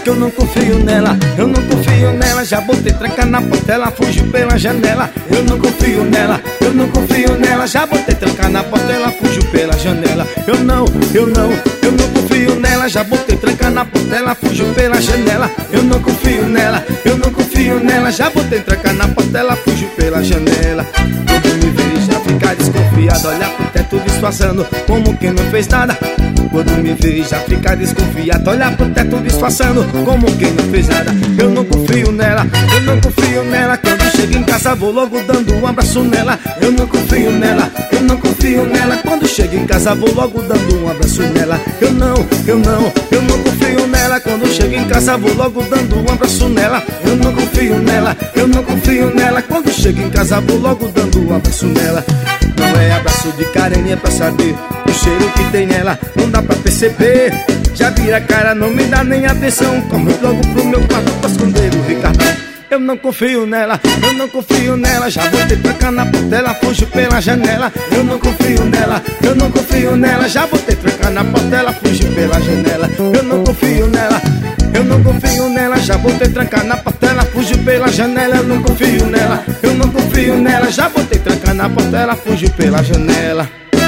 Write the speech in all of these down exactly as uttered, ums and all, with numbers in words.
eu não confio nela, eu não confio nela. Já botei tranca na porta, ela fugiu pela janela. Eu não confio nela, eu não confio nela. Já botei tranca na porta, ela fugiu pela janela. Eu não, eu não, eu não confio nela. Já botei tranca na porta, ela fugiu pela janela. Eu não confio nela, eu não confio nela. Já botei tranca na porta, ela fugiu pela janela. Quando me vê já fica desconfiado, olhar pro teto disfarçando como quem não fez nada. Quando me vê já fica desconfiado, olhar pro teto disfarçando como quem não fez nada. Eu não confio nela, eu não confio nela. Quando chego em casa vou logo dando um abraço nela. Eu não confio nela, eu não confio nela. Quando chego em casa vou logo dando um abraço nela. Eu não, eu não, eu não confio nela. Quando chego em casa vou logo dando um abraço nela. Eu não confio nela, eu não confio nela. Quando chego em casa vou logo dando um abraço nela. Não é abraço de carinha pra saber o cheiro que tem nela, não dá pra perceber. Já vira a cara, não me dá nem atenção. Corre logo pro meu quarto pra esconder o Ricardão. Eu não confio nela, eu não confio nela. Já botei tranca na porta, ela fugiu pela janela. Eu não confio nela, eu não confio nela. Já botei tranca na porta, ela fugiu pela janela. Eu não confio nela, eu não confio nela. Já botei tranca na porta, ela fugiu pela janela. Eu não confio nela, eu não confio nela. Já botei tranca na porta, ela fugiu pela janela.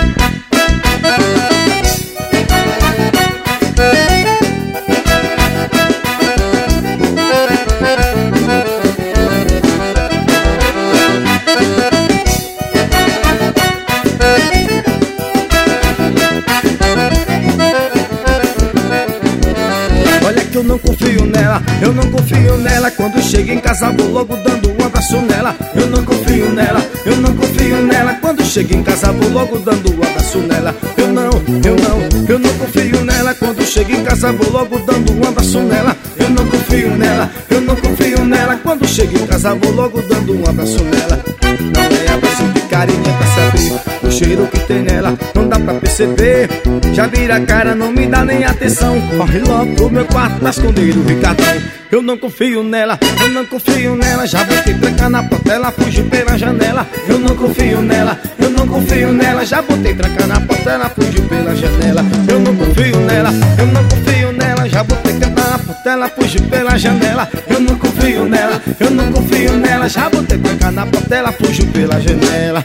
Eu não confio nela, eu não confio nela. Quando chego em casa vou logo dando um abraço nela. Eu não confio nela, eu não confio nela. Quando chego em casa vou logo dando um abraço nela. Eu não, eu não, eu não confio nela. Quando chego em casa vou logo dando um abraço nela. Eu não confio nela, eu não confio nela. Quando chego em casa vou logo dando um abraço nela. Não é abraço de carinha pra saber o cheiro que tem nela, não dá pra perceber. Já vira a cara, não me dá nem atenção. Corre logo pro meu quarto pra esconder o Ricardão. Eu não confio nela, eu não confio nela. Já botei tranca na porta, ela fugiu pela janela. Eu não confio nela, eu não confio nela. Já botei tranca na porta, ela fugiu pela janela. Eu não confio nela, eu não confio nela. Já botei tranca na porta, ela fugiu pela janela. Eu não confio nela, eu não confio nela. Já botei tranca na porta, ela fugiu pela janela.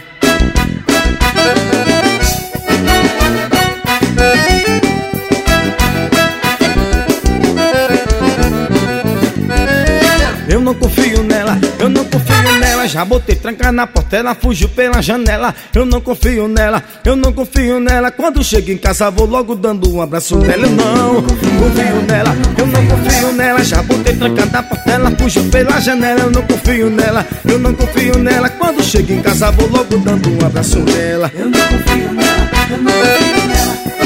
Eu não confio nela, eu não confio nela. Já botei tranca na porta, ela fugiu pela janela. Eu não confio nela, eu não confio nela. Quando chego em casa vou logo dando um abraço nela. Eu não confio nela, eu não confio nela. Já botei tranca na porta, ela fugiu pela janela. Eu não confio nela, eu não confio nela. Quando chego em casa vou logo dando um abraço nela. Eu não confio nela, eu não confio nela.